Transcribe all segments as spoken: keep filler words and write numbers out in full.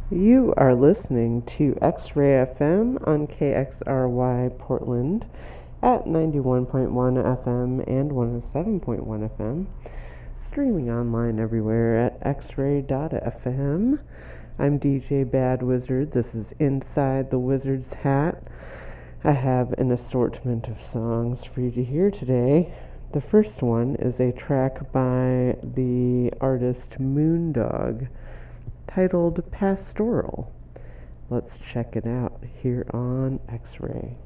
You are listening to X-Ray F M on K X R Y Portland at ninety-one point one F M and one oh seven point one F M, streaming online everywhere at x ray dot f m. I'm D J Bad Wizard. This is Inside the Wizard's Hat. I have an assortment of songs for you to hear today. The first one is a track by the artist Moondog, titled Pastoral. Let's check it out here on X-Ray.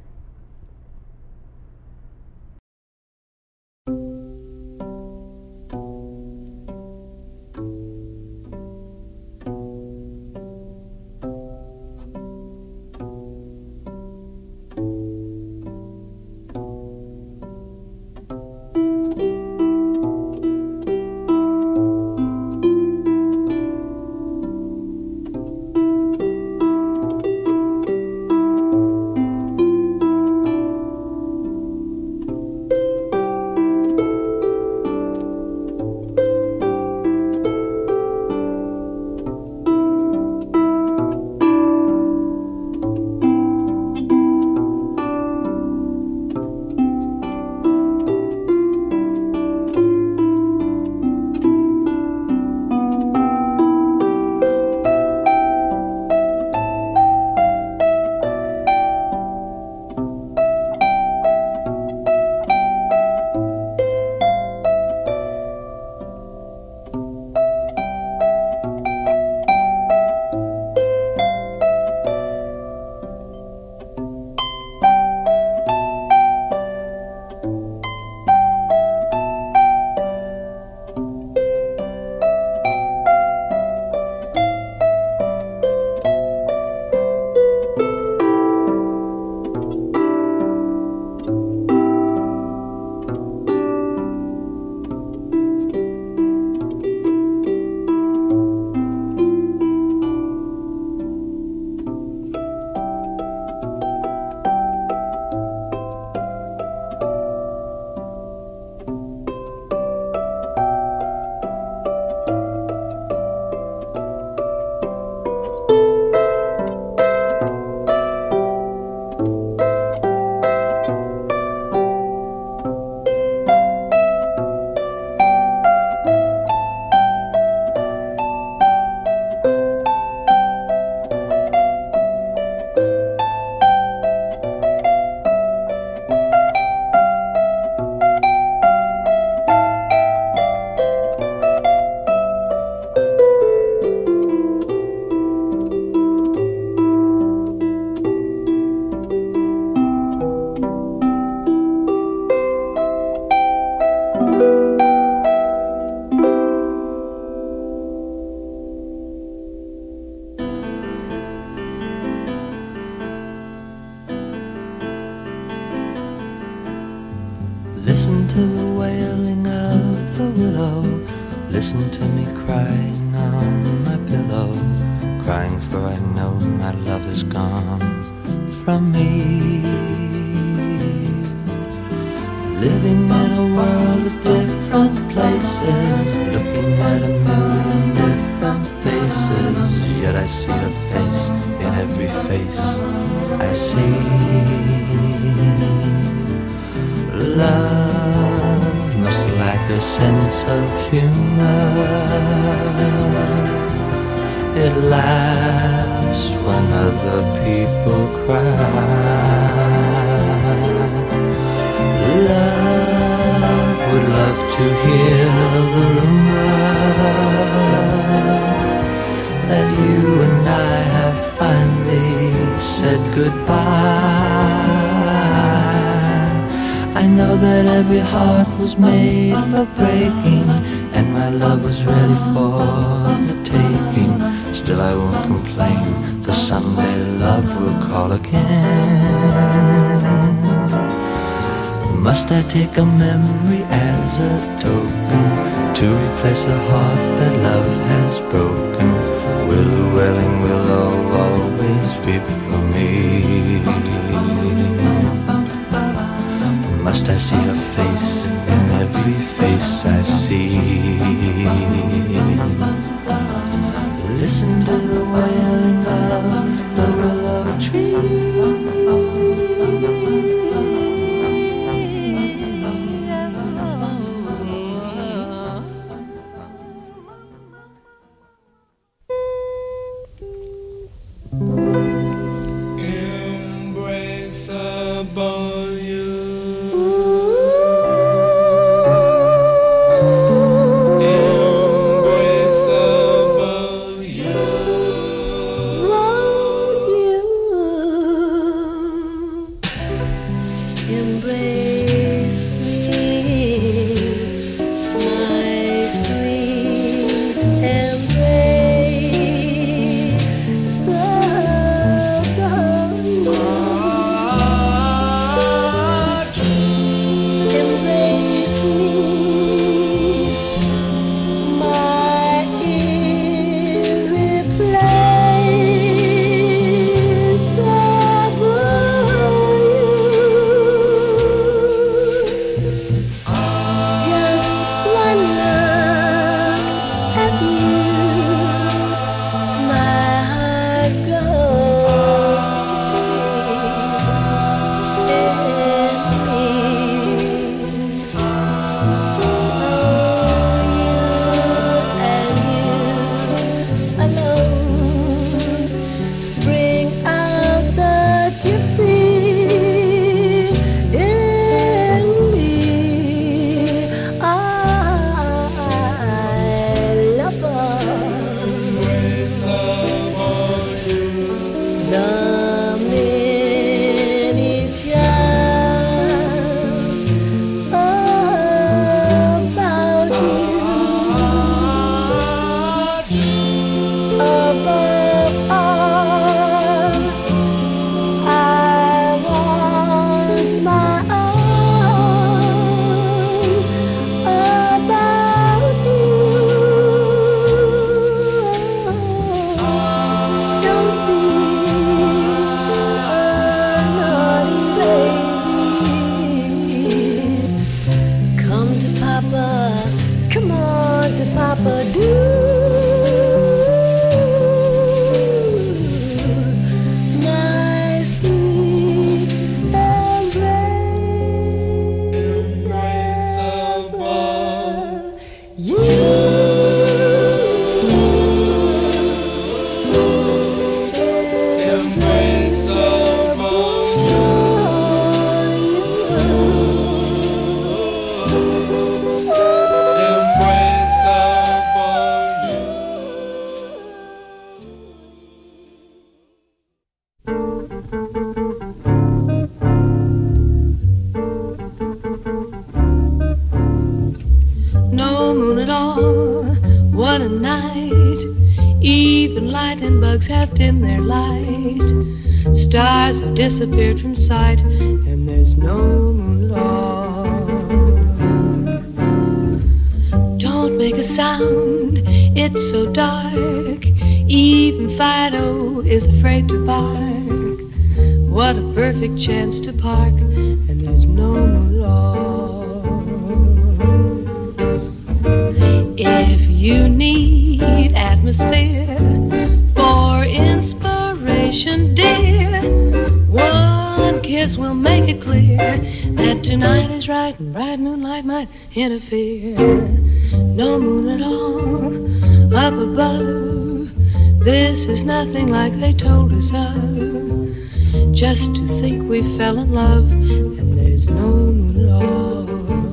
Listen to the wailing of the willow. Listen to me crying on my pillow. Crying for I know my love is gone from me. Living in a world of different places, looking at a million different faces. Yet I see her face in every face I see. Love must lack a sense of humor. It laughs when other people cry. Love would love to hear the rumor that you and I have finally said goodbye. I know that every heart was made for breaking, and my love was ready for the taking. Still I won't complain, for someday love will call again. Must I take a memory as a token to replace a heart that love has broken? Will the welling willow always weep for me? Must I see her face in every face I see? Listen to the way night. Even lightning bugs have dimmed their light. Stars have disappeared from sight, and there's no moon at all. Don't make a sound, it's so dark. Even Fido is afraid to bark. What a perfect chance to park, and there's no moon at all. If you need atmosphere for inspiration, dear, one kiss will make it clear that tonight is right and bright moonlight might interfere. No moon at all up above. This is nothing like they told us of. Just to think we fell in love and there's no moon at all.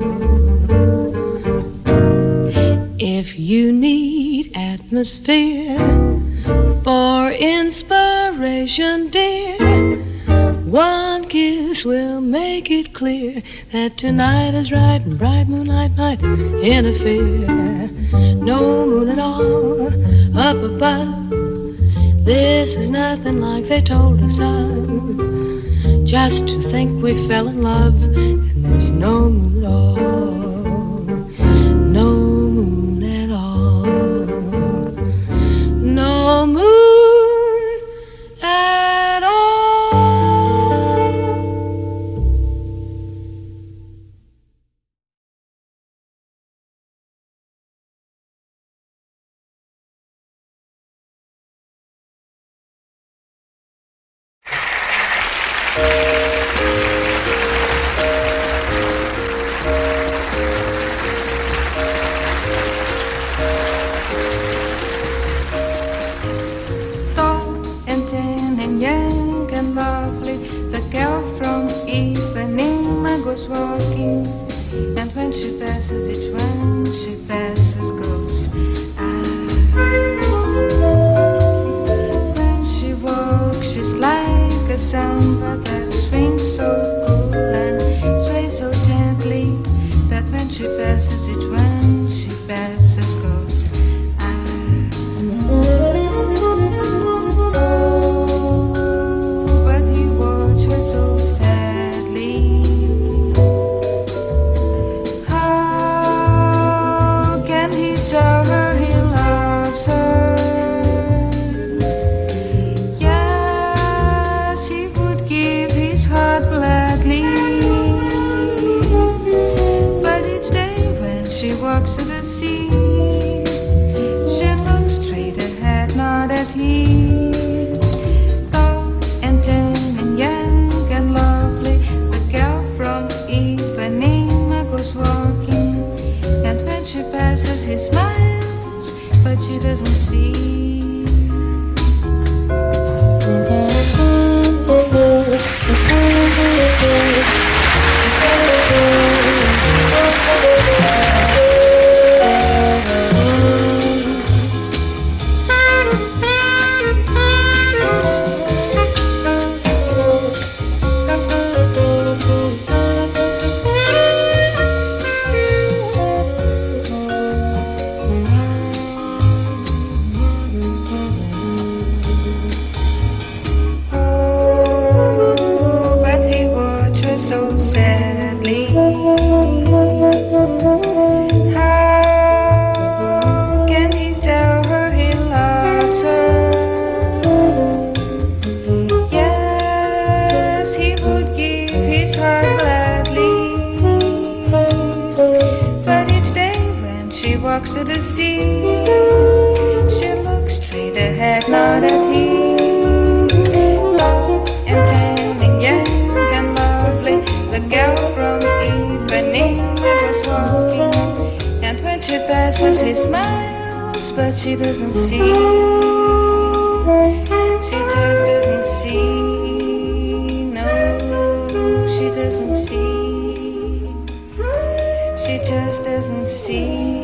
If you need atmosphere for inspiration, dear, one kiss will make it clear that tonight is right and bright moonlight might interfere. No moon at all up above. This is nothing like they told us of. Just to think we fell in love and there's no moon at all. No moon at all. No moon at all. Walking, and when she passes, each one she passes goes. Ah. When she walks, she's like a samba that swings so cool and sways so gently that when she passes, each one she passes goes. Ah. Oh, but he watched her so sadly. Tell her he loves her. Yes, he would give his heart gladly. But each day when she walks to the sea, she looks straight ahead, not at him. Tall and tan and young and lovely, the girl from Ipanema goes walking. And when she passes, he smiles, but she doesn't see. Walks to the sea, she looks straight ahead, not at him. Long and tan and young and lovely, the girl from Ipanema goes walking. And when she passes, he smiles, but she doesn't see. She just doesn't see. No, she doesn't see. She just doesn't see.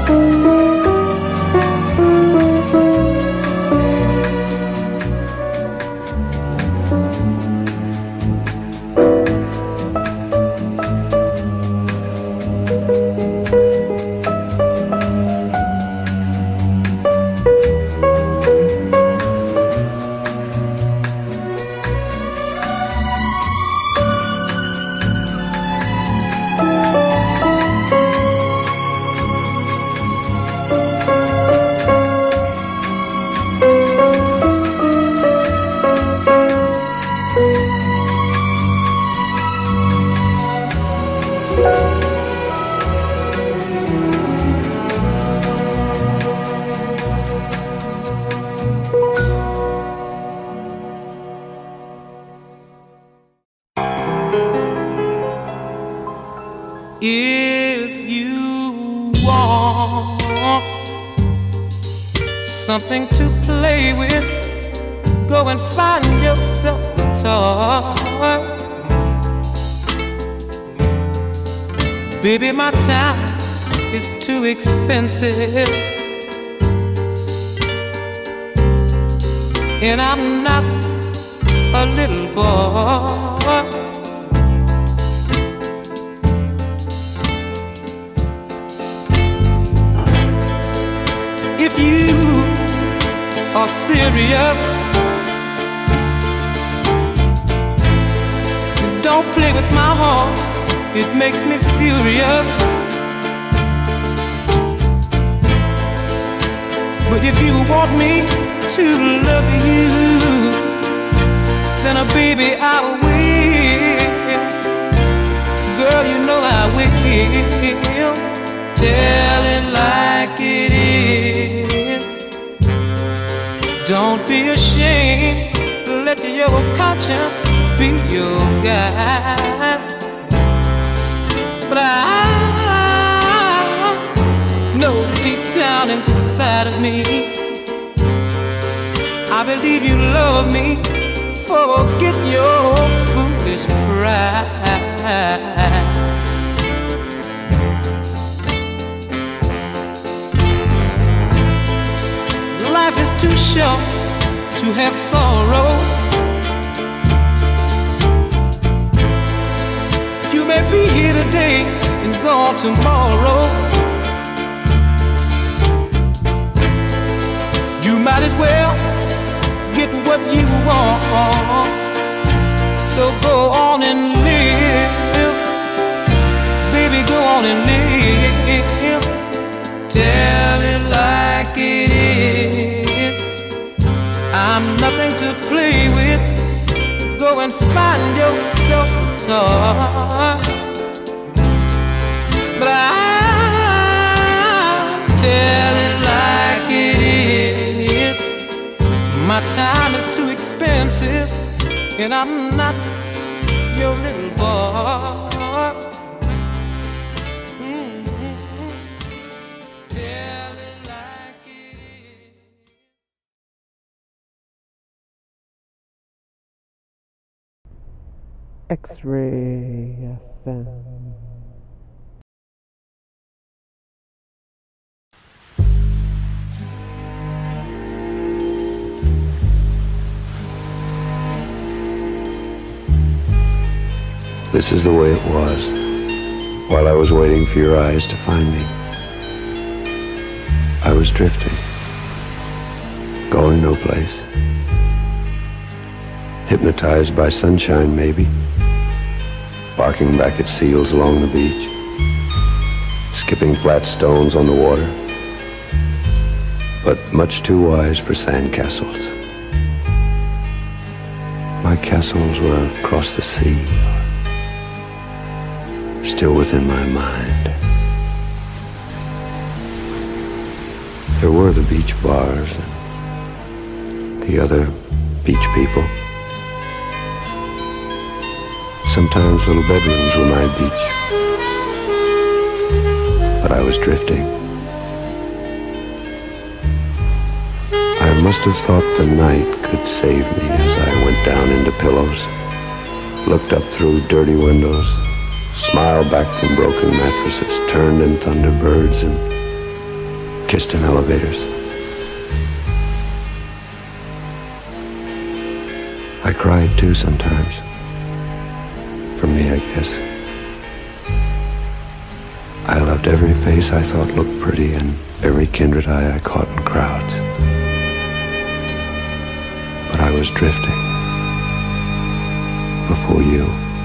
If you want something to play with, go and find yourself a toy. Baby, my time is too expensive, and I'm not a little boy. If you are serious, don't play with my heart, it makes me furious. But if you want me to love you, then uh, baby, I will. Girl, you know I will. Tell it like it is. Don't be ashamed. Let your conscience be your guide. But I know deep down inside of me, I believe you love me. Forget your foolish pride. Life is too short to have sorrow. You may be here today and gone tomorrow. You might as well get what you want. So go on and live, baby, go on and live. Tell it like it is. I'm nothing to play with. Go and find yourself a toy. But I tell it like it is. My time is too expensive, and I'm not your little boy. X-Ray F M. This is the way it was while I was waiting for your eyes to find me. I was drifting, going no place. Hypnotized by sunshine, maybe. Barking back at seals along the beach. Skipping flat stones on the water. But much too wise for sandcastles. My castles were across the sea, still within my mind. There were the beach bars and the other beach people. Sometimes little bedrooms were my beach. But I was drifting. I must have thought the night could save me as I went down into pillows, looked up through dirty windows, smiled back from broken mattresses turned in thunderbirds, and kissed in elevators. I cried too sometimes. For me, I guess. I loved every face I thought looked pretty and every kindred eye I caught in crowds. But I was drifting before you.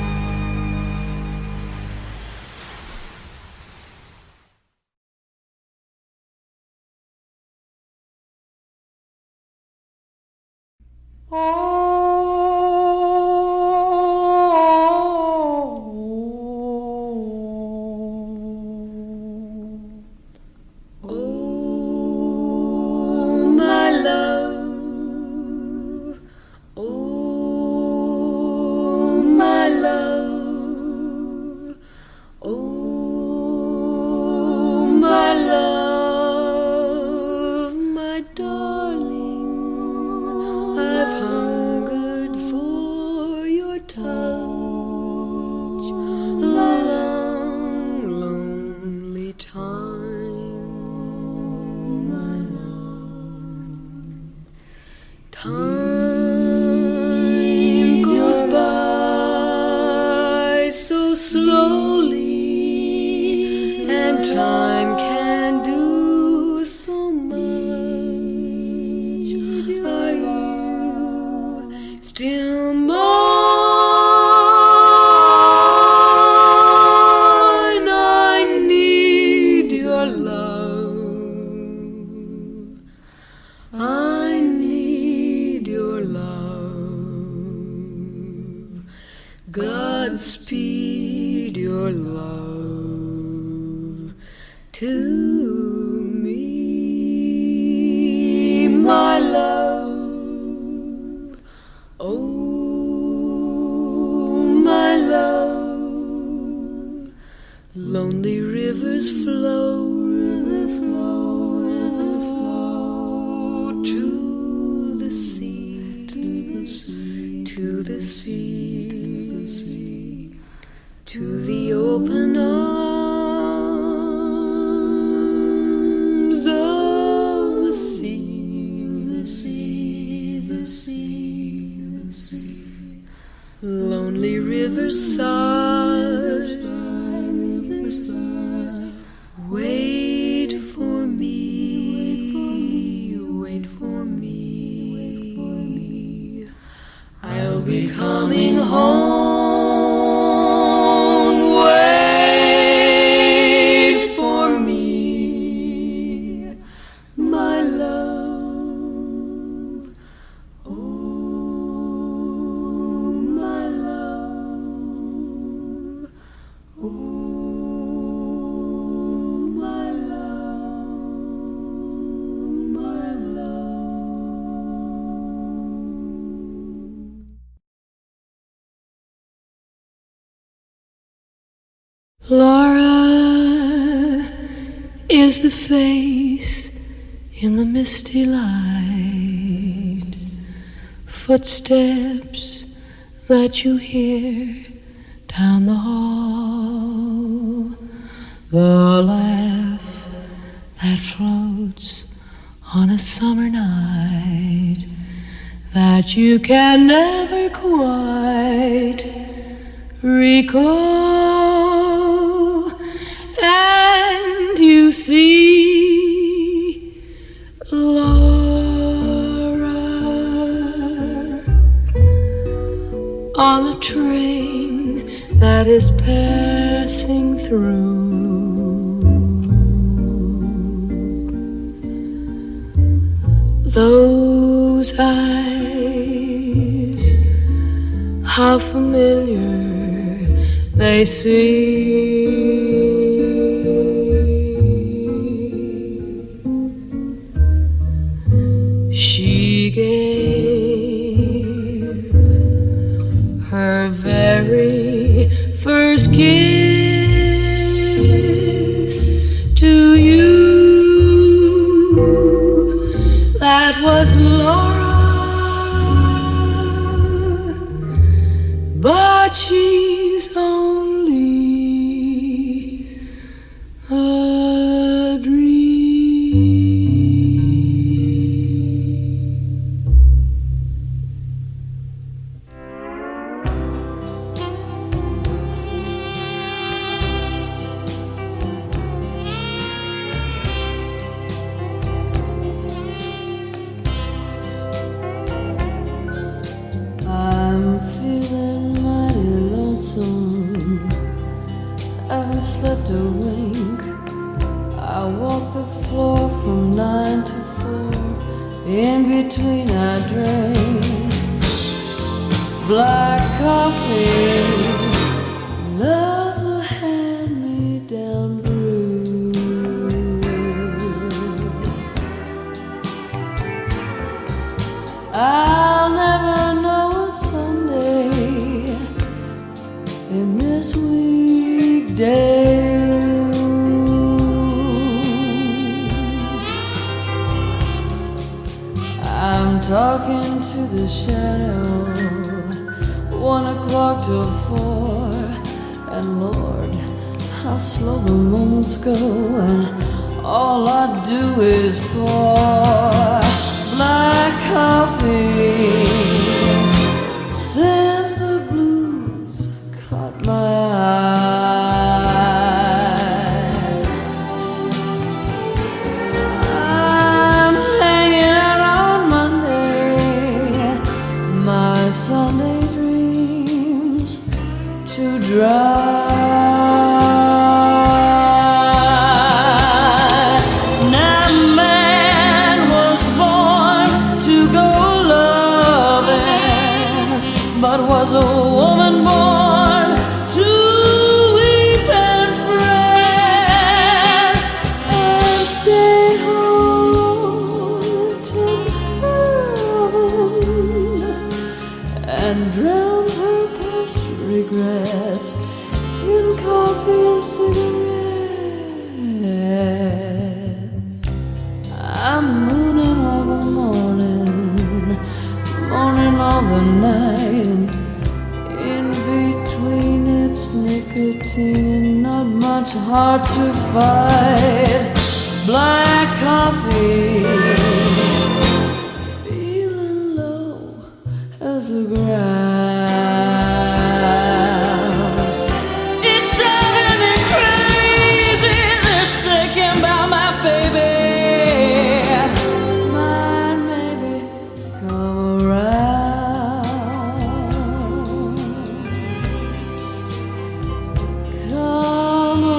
Godspeed your love to me, my love. Oh, my love. Lonely rivers flow, river flow, river flow to the sea, to the sea, to the sea. To the open arms of the sea, the sea, the sea, the sea. Lonely riverside, wait for me, wait for me. I'll be coming home. Laura is the face in the misty light, footsteps that you hear down the hall, the laugh that floats on a summer night that you can never quite recall. And you see Laura on a train that is passing through. Those eyes, how familiar they seem. She gave her very first kiss to you. That was Laura, but she's only a dream. In between I drank black coffee. Love's a hand-me-down brew. I'll never know a Sunday in this weekday room. I'm talking to the shadow, one o'clock till four, and Lord, how slow the moments go, and all I do is pour black coffee. Since the blues caught my eye, I'm hanging out on Monday, my Sunday dreams too dry. Now man was born to go loving, but was a woman born to weep and fret and stay home till heaven and drown her past regrets in coffee and cigarettes. I'm mooning all the morning, morning all the night, and in between it's nicotine and not much hard to fight. Black coffee, feeling low as a ground. It's driving me crazy, this thinking about my baby. Might maybe come around, come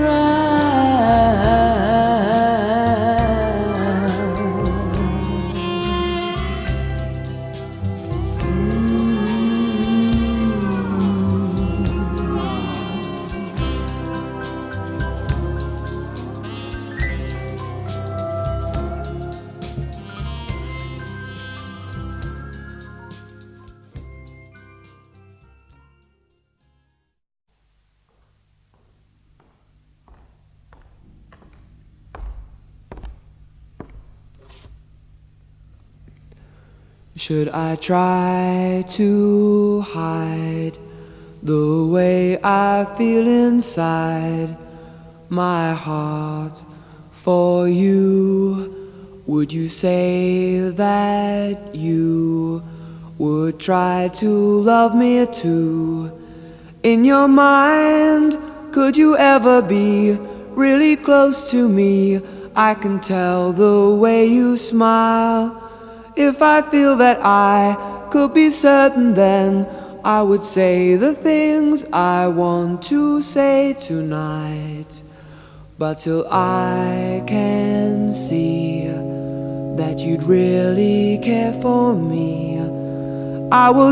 Should I try to hide the way I feel inside my heart for you? Would you say that you would try to love me too? In your mind, could you ever be really close to me? I can tell the way you smile. If I feel that I could be certain, then I would say the things I want to say tonight. But till I can see that you'd really care for me, I will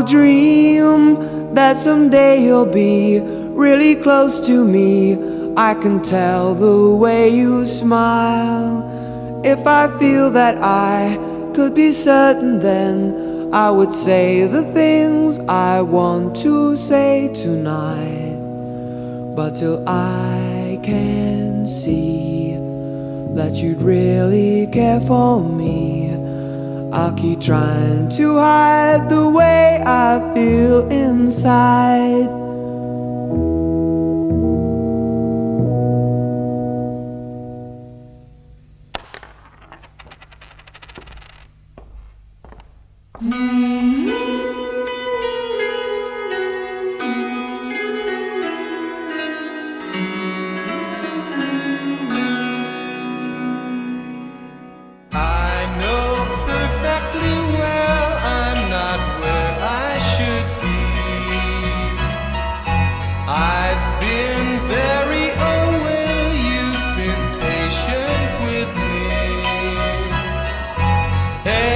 dream that someday you'll be really close to me. I can tell the way you smile. If I feel that I could be certain, then I would say the things I want to say tonight. But till I can see that you'd really care for me, I'll keep trying to hide the way I feel inside. Hey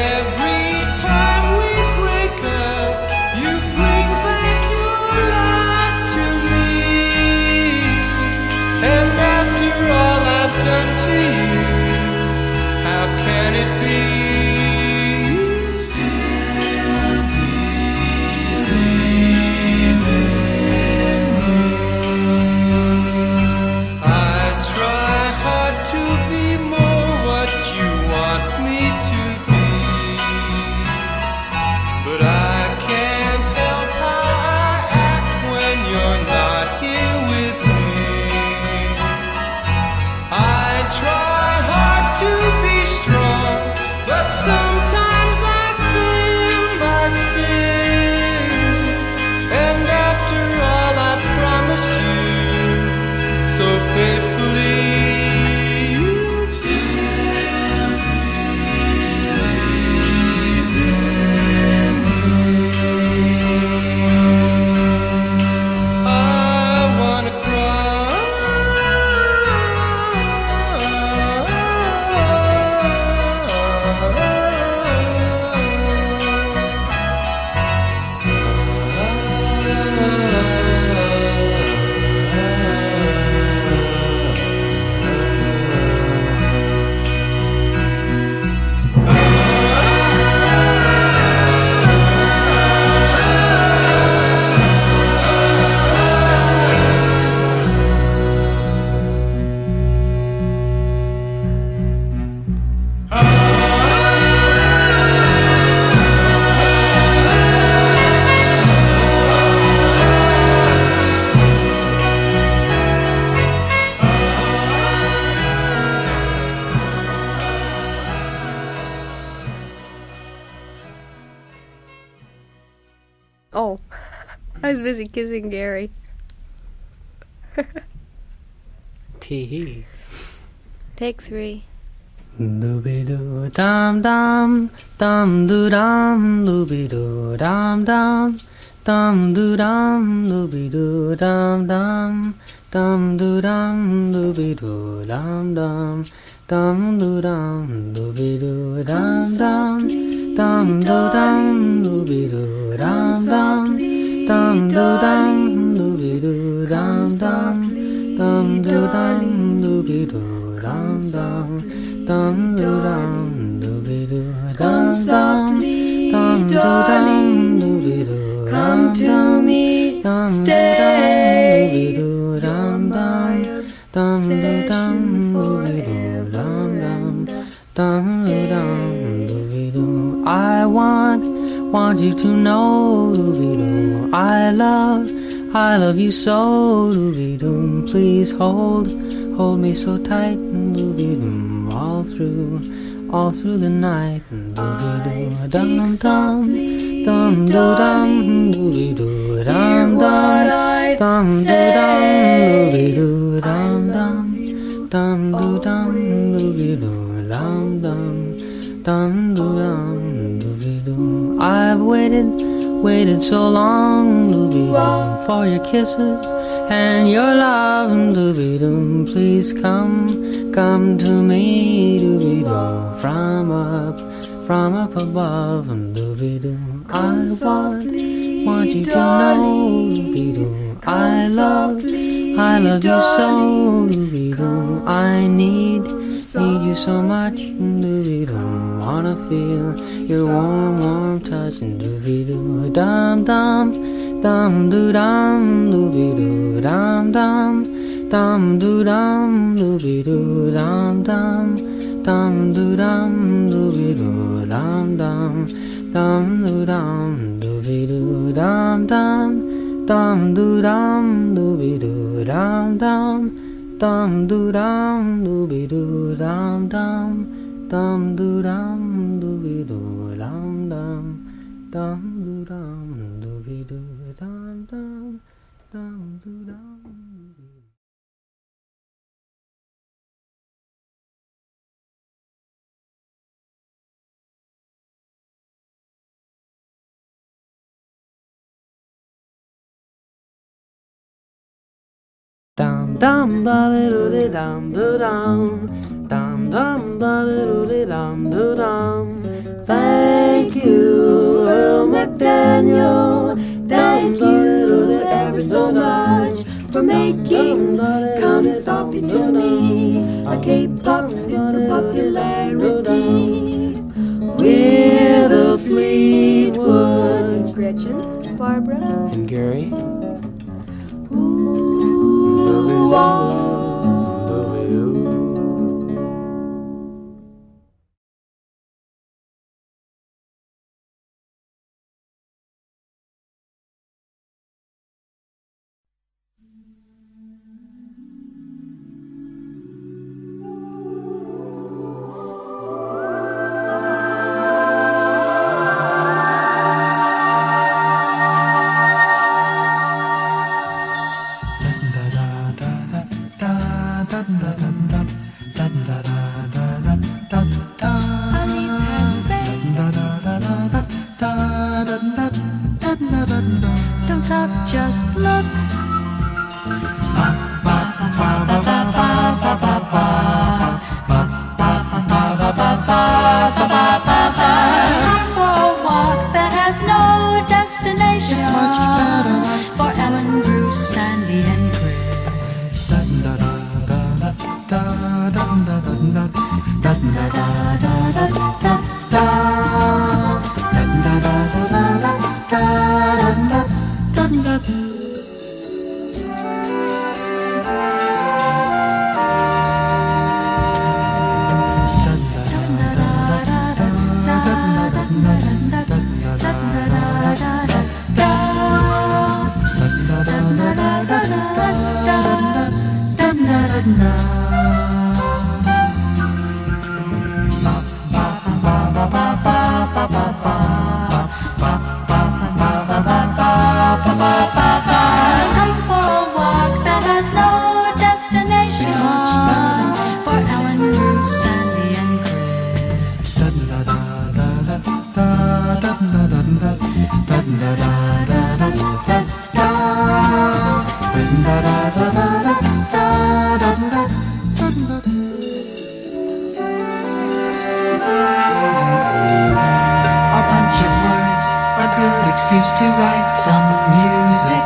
Oh, I was busy kissing Gary. Tee-hee. Take three. Dooby-doo, dum-dum, dum-doo-dum, dooby-doo, dum-dum, dum-doo-dum, dooby-doo, dum-dum, dum-doo-dum, dooby-doo, dum-dum, dum-doo-dum, dooby-doo, dum-dum, dum-doo-dum, dooby-doo, dum-dum, dum-doo-dum, dooby-doo, dum-dum, dum-doo-dum, dooby-doo, dum-dum, dum-doo-dum, dooby-doo, dum-dum, dum-doo-dum, dooby-doo, Come to me, stay. dooby-doo, dum-dum, dum-doo-dum, dooby-doo, dum-dum, dum-doo-dum, dooby-doo. I want, want you to know, dooby-doo, I love, I love you so, dooby-doo. Please hold, hold me so tight, dooby-doo, all through, all through the night, dooby-doo, dum-dum, dum-doo-dum, dooby-doo, dum-dum, dum-doo-dum, dooby-doo, dum-dum, dum-doo-dum, dooby-doo, dum-dum, dum-doo-dum, dooby-doo. I've waited, waited so long, dooby-doo, for your kisses and your love, dooby-doo. Please come, come to me, dooby-doo, from up, from up above, dooby-doo. I want, want you to know, dooby-doo, I love, I love you so, dooby-doo. I need, need you so much, dooby-doo. Wanna feel your warm, warm touch, dooby-doo, dum-dum, dum-doo-dum, dooby-doo, dum-dum, dum-doo-dum, dooby-doo, dum-dum, dum-doo-dum, dooby-doo, dum-dum, dum-doo-dum, dooby-doo, dum-dum, dum-doo-dum, dooby-doo, dum-dum, dum-doo-dum, dooby-doo, dum-dum, dum-doo-dum, dooby-doo, dum-dum, dum-doo-dum, dooby-doo, dum-dum, dum-doo-dum. Dum dum da diddle di dum do dum, dum dum da diddle di dum do dum. Thank you, Earl McDaniel. Thank you ever so much for making Come Softly to Me a K-pop popularity. We're the Fleetwoods. Gretchen, Barbara, And Gary. ooh, oh. Don't talk, just look. For a walk that has no destination. It's much better for Ellen, Bruce, Sandy, and Chris. excuse to write some music.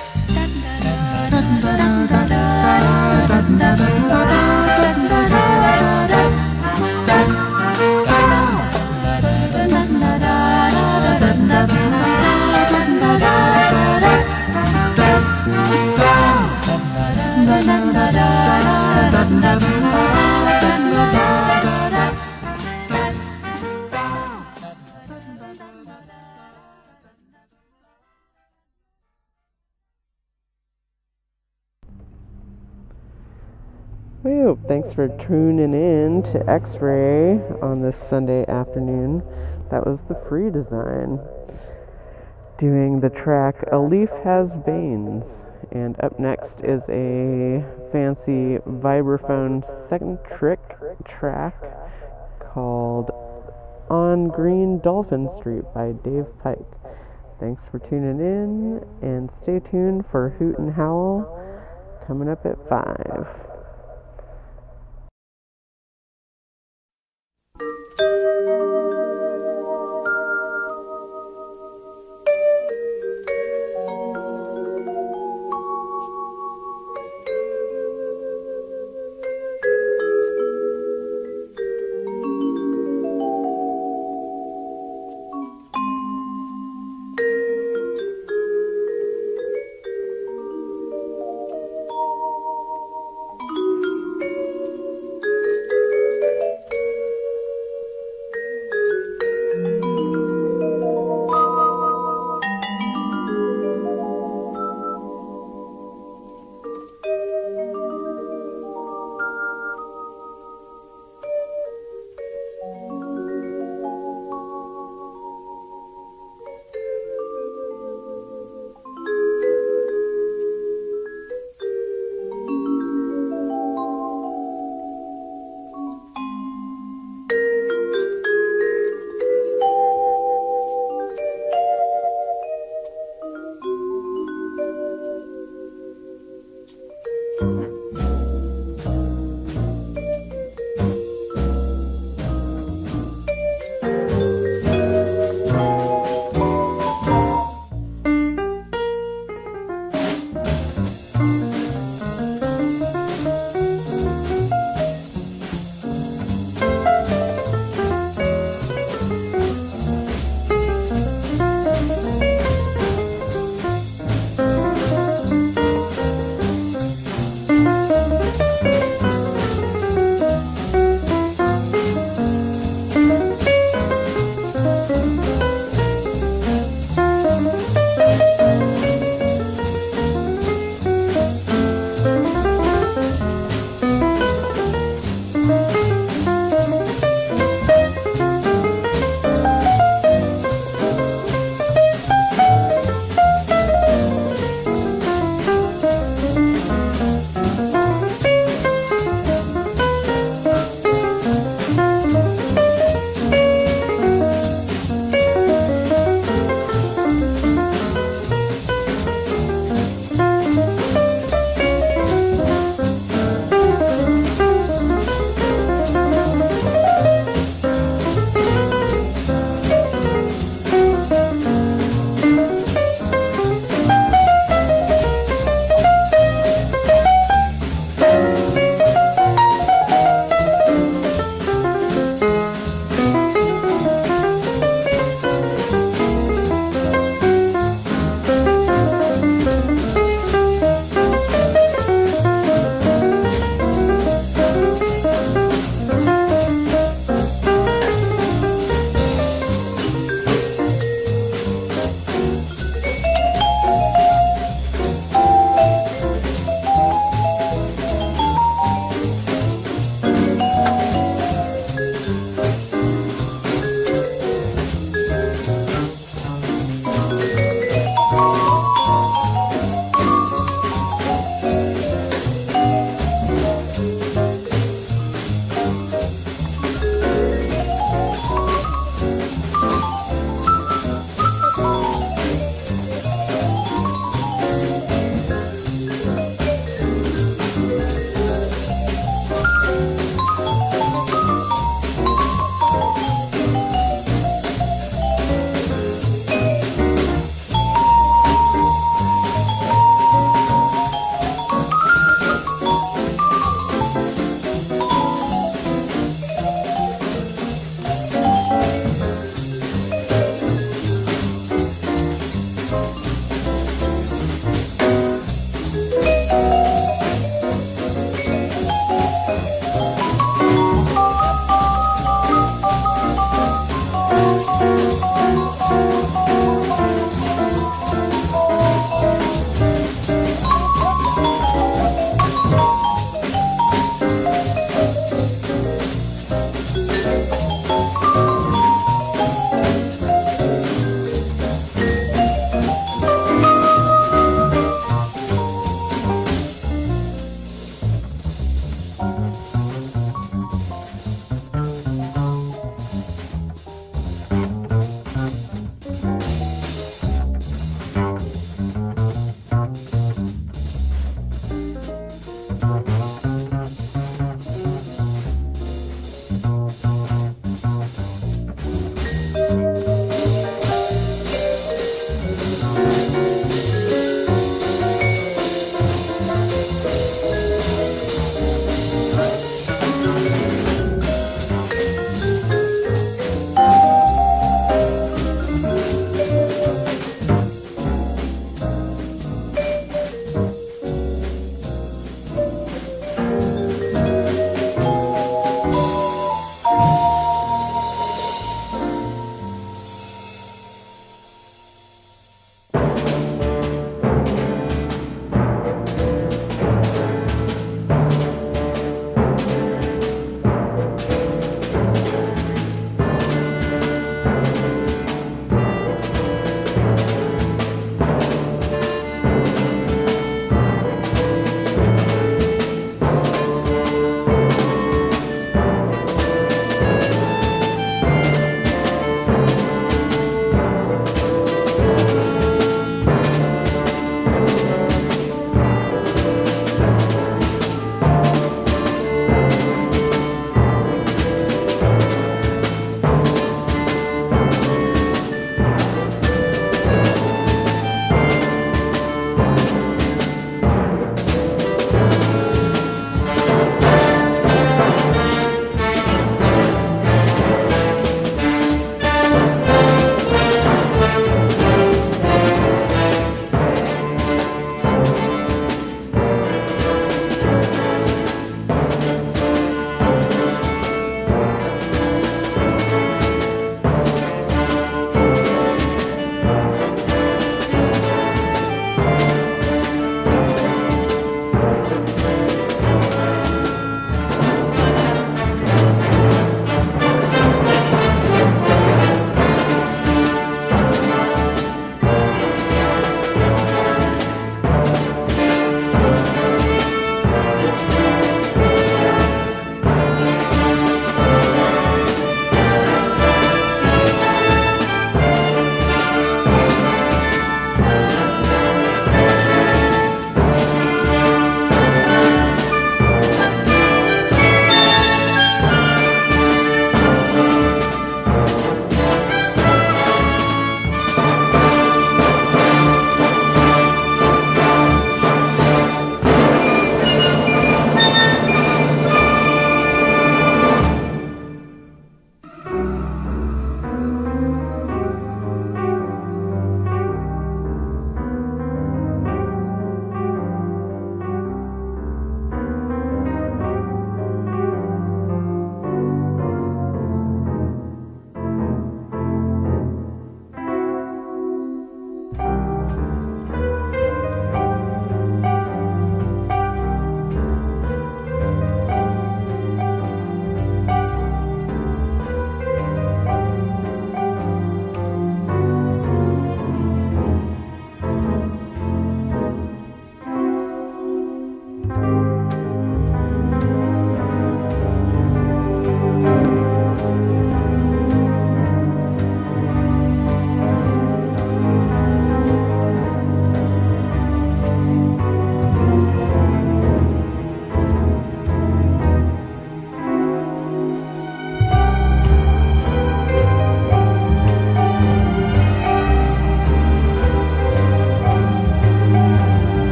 Woo, thanks for tuning in to X-Ray on this Sunday afternoon. That was the Free Design doing the track A Leaf Has Veins. And up next is a fancy vibraphone second trick track called On Green Dolphin Street by Dave Pike. Thanks for tuning in, and stay tuned for Hoot and Howl coming up at five.